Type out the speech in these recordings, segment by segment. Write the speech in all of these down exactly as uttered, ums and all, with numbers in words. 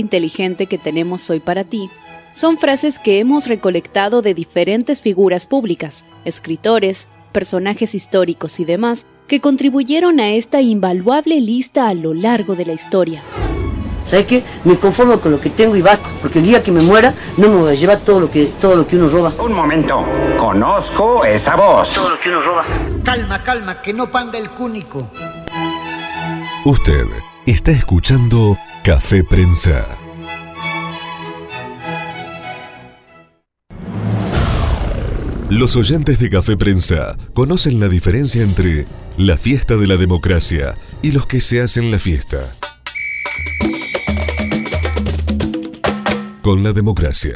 inteligente que tenemos hoy para ti son frases que hemos recolectado de diferentes figuras públicas, escritores, personajes históricos y demás que contribuyeron a esta invaluable lista a lo largo de la historia. ¿Sabes qué? Me conformo con lo que tengo y basta, porque el día que me muera no me voy a llevar todo lo que, todo lo que uno roba. Un momento, conozco esa voz. Todo lo que uno roba. Calma, calma, que no panda el cúnico. Usted está escuchando Café Prensa. Los oyentes de Café Prensa conocen la diferencia entre la fiesta de la democracia y los que se hacen la fiesta. Con la democracia.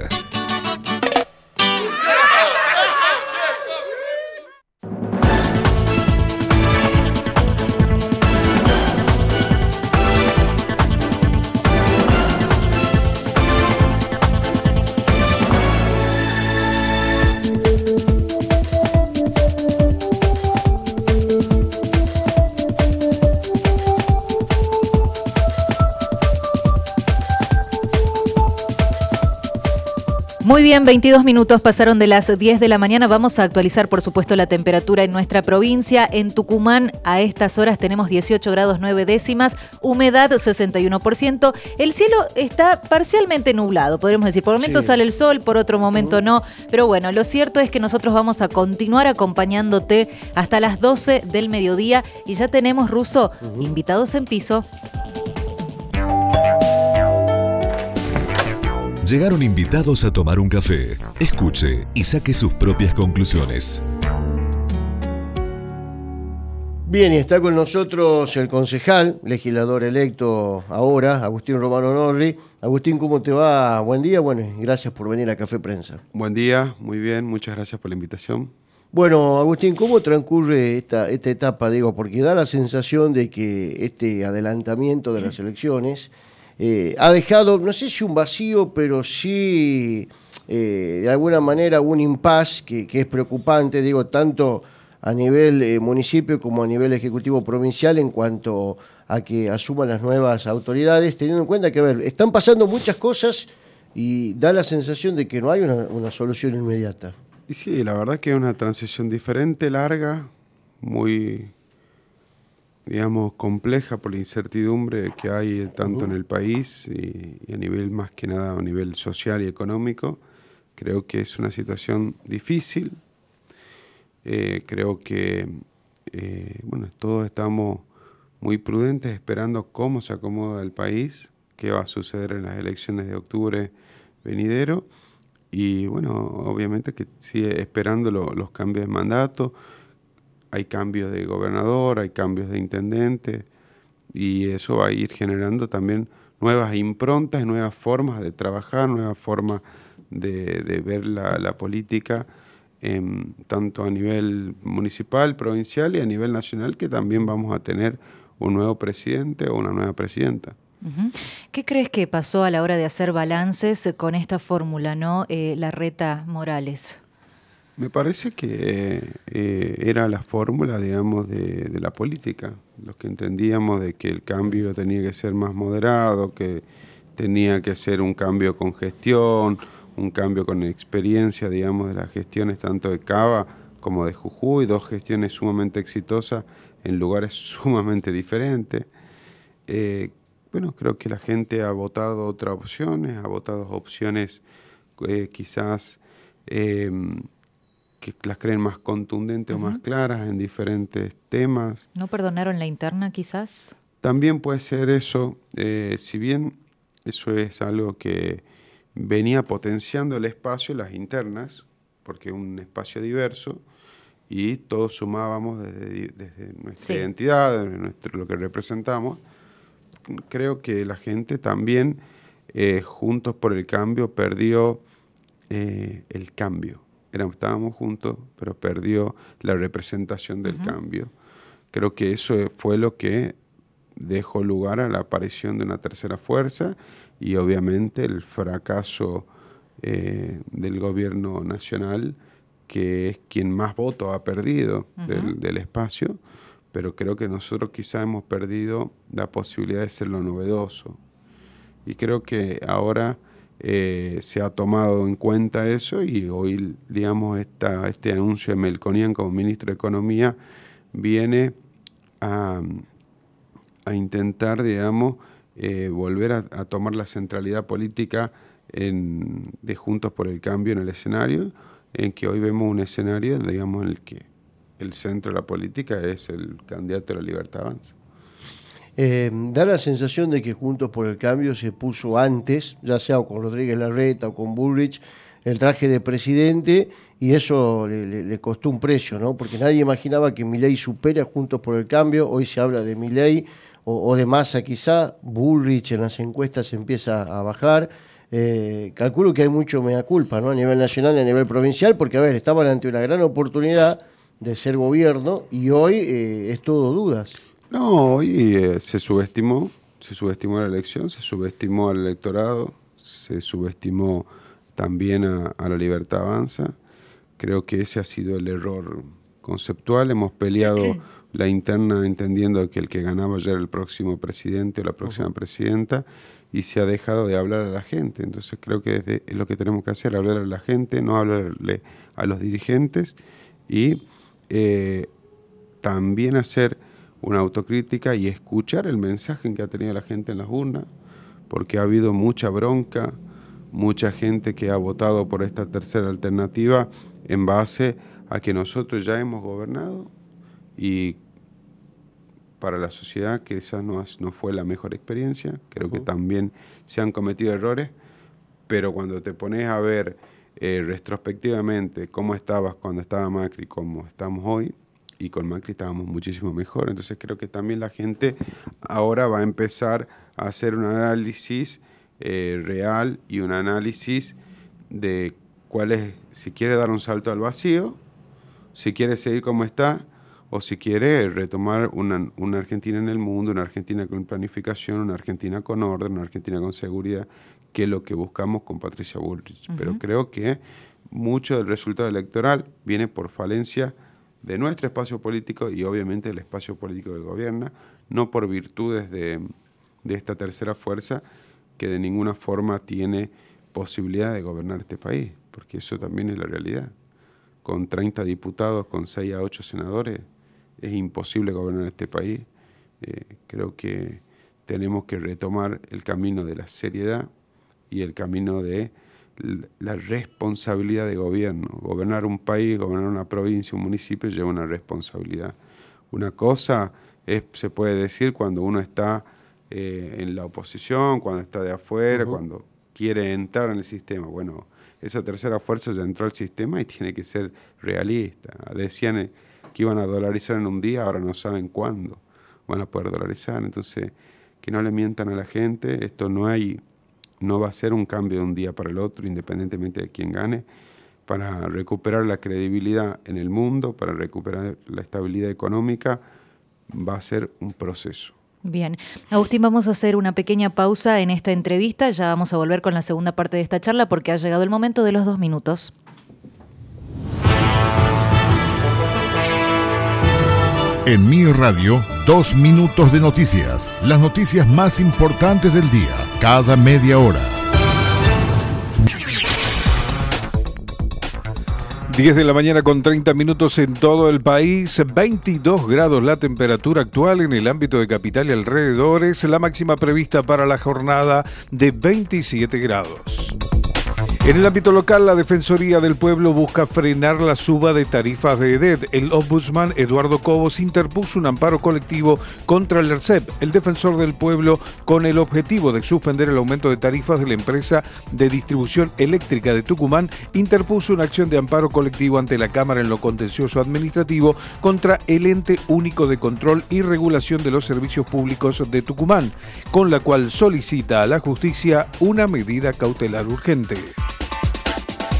Muy bien, veintidós minutos pasaron de las diez de la mañana. Vamos a actualizar, por supuesto, la temperatura en nuestra provincia. En Tucumán, a estas horas tenemos dieciocho grados nueve décimas, humedad sesenta y uno por ciento. El cielo está parcialmente nublado, podríamos decir. Por momentos sí sale el sol, por otro momento uh-huh. no. Pero bueno, lo cierto es que nosotros vamos a continuar acompañándote hasta las doce del mediodía. Y ya tenemos, Russo, uh-huh. invitados en piso. Llegaron invitados a tomar un café. Escuche y saque sus propias conclusiones. Bien, y está con nosotros el concejal, legislador electo ahora, Agustín Romano Norri. Agustín, ¿cómo te va? Buen día, bueno, y gracias por venir a Café Prensa. Buen día, muy bien, muchas gracias por la invitación. Bueno, Agustín, ¿cómo transcurre esta, esta etapa? Digo, porque da la sensación de que este adelantamiento de las elecciones Eh, ha dejado, no sé si un vacío, pero sí eh, de alguna manera un impasse que, que es preocupante, digo, tanto a nivel eh, municipio como a nivel ejecutivo provincial en cuanto a que asuman las nuevas autoridades, teniendo en cuenta que, a ver, están pasando muchas cosas y da la sensación de que no hay una, una solución inmediata. Y sí, la verdad que es una transición diferente, larga, muy, digamos, compleja por la incertidumbre que hay tanto uh-huh. en el país y, y a nivel, más que nada, a nivel social y económico. Creo que es una situación difícil. Eh, creo que, eh, bueno, todos estamos muy prudentes esperando cómo se acomoda el país, qué va a suceder en las elecciones de octubre venidero. Y, bueno, obviamente que sigue esperando lo, los cambios de mandato. Hay cambios de gobernador, hay cambios de intendente y eso va a ir generando también nuevas improntas, nuevas formas de trabajar, nuevas formas de, de ver la, la política, eh, tanto a nivel municipal, provincial y a nivel nacional, que también vamos a tener un nuevo presidente o una nueva presidenta. Uh-huh. ¿Qué crees que pasó a la hora de hacer balances con esta fórmula, ¿no? Eh, Larreta Morales. Me parece que eh, era la fórmula, digamos, de, de la política. Los que entendíamos de que el cambio tenía que ser más moderado, que tenía que ser un cambio con gestión, un cambio con experiencia, digamos, de las gestiones tanto de Cava como de Jujuy, dos gestiones sumamente exitosas en lugares sumamente diferentes. Eh, bueno, creo que la gente ha votado otras opciones, ha votado opciones eh, quizás... Eh, que las creen más contundentes uh-huh. o más claras en diferentes temas. ¿No perdonaron la interna quizás? También puede ser eso, eh, si bien eso es algo que venía potenciando el espacio, las internas, porque es un espacio diverso, y todos sumábamos desde, desde nuestra sí. identidad, desde nuestro, lo que representamos. Creo que la gente también, eh, Juntos por el Cambio, perdió eh, el cambio. Estábamos juntos, pero perdió la representación del uh-huh. cambio. Creo que eso fue lo que dejó lugar a la aparición de una tercera fuerza y obviamente el fracaso eh, del gobierno nacional, que es quien más votos ha perdido uh-huh. del, del espacio, pero creo que nosotros quizá hemos perdido la posibilidad de ser lo novedoso. Y creo que ahora eh, se ha tomado en cuenta eso y hoy, digamos, esta, este anuncio de Melconian como ministro de Economía viene a, a intentar, digamos, eh, volver a, a tomar la centralidad política en, de Juntos por el Cambio en el escenario, en que hoy vemos un escenario, digamos, en el que el centro de la política es el candidato de la Libertad Avanza. Eh, da la sensación de que Juntos por el Cambio se puso antes, ya sea con Rodríguez Larreta o con Bullrich, el traje de presidente, y eso le, le, le costó un precio, ¿no? Porque nadie imaginaba que Milei supera a Juntos por el Cambio. Hoy se habla de Milei o, o de Massa quizá. Bullrich en las encuestas empieza a bajar. Eh, calculo que hay mucho mea culpa, ¿no? A nivel nacional y a nivel provincial, porque a ver, estaban ante una gran oportunidad de ser gobierno y hoy eh, es todo dudas. No, hoy eh, se subestimó, se subestimó la elección, se subestimó al electorado, se subestimó también a, a la Libertad Avanza. Creo que ese ha sido el error conceptual. Hemos peleado la interna entendiendo que el que ganaba ya era el próximo presidente o la próxima uh-huh. presidenta, y se ha dejado de hablar a la gente. Entonces creo que desde, es lo que tenemos que hacer, hablar a la gente, no hablarle a los dirigentes, y eh, también hacer una autocrítica y escuchar el mensaje que ha tenido la gente en las urnas, porque ha habido mucha bronca, mucha gente que ha votado por esta tercera alternativa en base a que nosotros ya hemos gobernado, y para la sociedad quizás no, no fue la mejor experiencia. Creo que también se han cometido errores, pero cuando te pones a ver eh, retrospectivamente cómo estabas cuando estaba Macri, cómo estamos hoy, y con Macri estábamos muchísimo mejor. Entonces creo que también la gente ahora va a empezar a hacer un análisis eh, real y un análisis de cuál es, si quiere dar un salto al vacío, si quiere seguir como está, o si quiere retomar una, una Argentina en el mundo, una Argentina con planificación, una Argentina con orden, una Argentina con seguridad, que es lo que buscamos con Patricia Bullrich. Uh-huh. Pero creo que mucho del resultado electoral viene por falencia de nuestro espacio político y obviamente del espacio político del gobierno, no por virtudes de, de esta tercera fuerza que de ninguna forma tiene posibilidad de gobernar este país, porque eso también es la realidad. Con treinta diputados, con seis a ocho senadores, es imposible gobernar este país. Eh, creo que tenemos que retomar el camino de la seriedad y el camino de la responsabilidad de gobierno. Gobernar un país, gobernar una provincia, un municipio, lleva una responsabilidad. Una cosa es, se puede decir cuando uno está eh, en la oposición, cuando está de afuera, uh-huh. cuando quiere entrar en el sistema. Bueno, esa tercera fuerza ya entró al sistema y tiene que ser realista. Decían que iban a dolarizar en un día, ahora no saben cuándo van a poder dolarizar. Entonces, que no le mientan a la gente. Esto no hay, no va a ser un cambio de un día para el otro, independientemente de quién gane. Para recuperar la credibilidad en el mundo, para recuperar la estabilidad económica, va a ser un proceso. Bien. Agustín, vamos a hacer una pequeña pausa en esta entrevista. Ya vamos a volver con la segunda parte de esta charla porque ha llegado el momento de los dos minutos. En Mi Radio, dos minutos de noticias. Las noticias más importantes del día, cada media hora. diez de la mañana con treinta minutos en todo el país, veintidós grados la temperatura actual en el ámbito de capital y alrededores, la máxima prevista para la jornada de veintisiete grados. En el ámbito local, la Defensoría del Pueblo busca frenar la suba de tarifas de E D E T. El ombudsman Eduardo Cobos interpuso un amparo colectivo contra el ERCEP, el Defensor del Pueblo, con el objetivo de suspender el aumento de tarifas de la empresa de distribución eléctrica de Tucumán. Interpuso una acción de amparo colectivo ante la Cámara en lo contencioso administrativo contra el Ente Único de Control y Regulación de los Servicios Públicos de Tucumán, con la cual solicita a la justicia una medida cautelar urgente.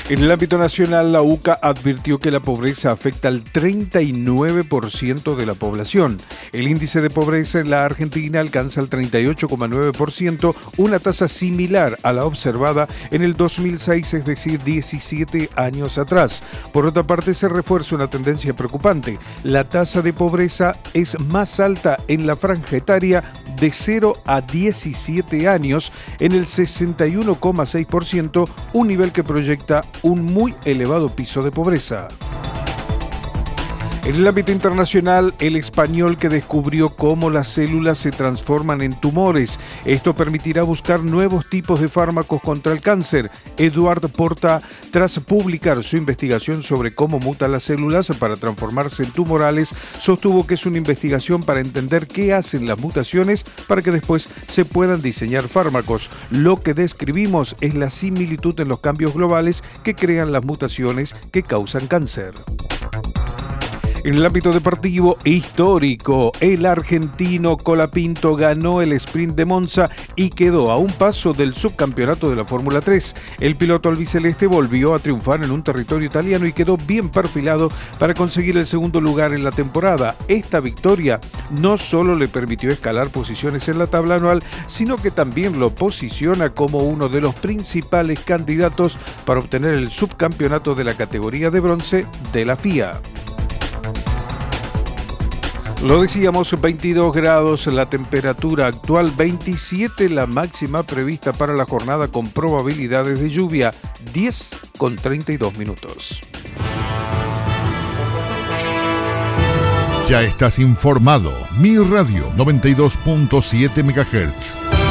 En el ámbito nacional, la U C A advirtió que la pobreza afecta al treinta y nueve por ciento de la población. El índice de pobreza en la Argentina alcanza el treinta y ocho coma nueve por ciento, una tasa similar a la observada en el dos mil seis, es decir, diecisiete años atrás. Por otra parte, se refuerza una tendencia preocupante. La tasa de pobreza es más alta en la franja etaria de cero a diecisiete años, en el sesenta y uno coma seis por ciento, un nivel que proyecta un muy elevado piso de pobreza. En el ámbito internacional, el español que descubrió cómo las células se transforman en tumores. Esto permitirá buscar nuevos tipos de fármacos contra el cáncer. Eduard Porta, tras publicar su investigación sobre cómo mutan las células para transformarse en tumorales, sostuvo que es una investigación para entender qué hacen las mutaciones para que después se puedan diseñar fármacos. Lo que describimos es la similitud en los cambios globales que crean las mutaciones que causan cáncer. En el ámbito deportivo histórico, el argentino Colapinto ganó el sprint de Monza y quedó a un paso del subcampeonato de la Fórmula tres. El piloto albiceleste volvió a triunfar en un territorio italiano y quedó bien perfilado para conseguir el segundo lugar en la temporada. Esta victoria no solo le permitió escalar posiciones en la tabla anual, sino que también lo posiciona como uno de los principales candidatos para obtener el subcampeonato de la categoría de bronce de la F I A. Lo decíamos, veintidós grados la temperatura actual, veintisiete la máxima prevista para la jornada con probabilidades de lluvia, diez con treinta y dos minutos. Ya estás informado. Mi Radio noventa y dos punto siete megahertz.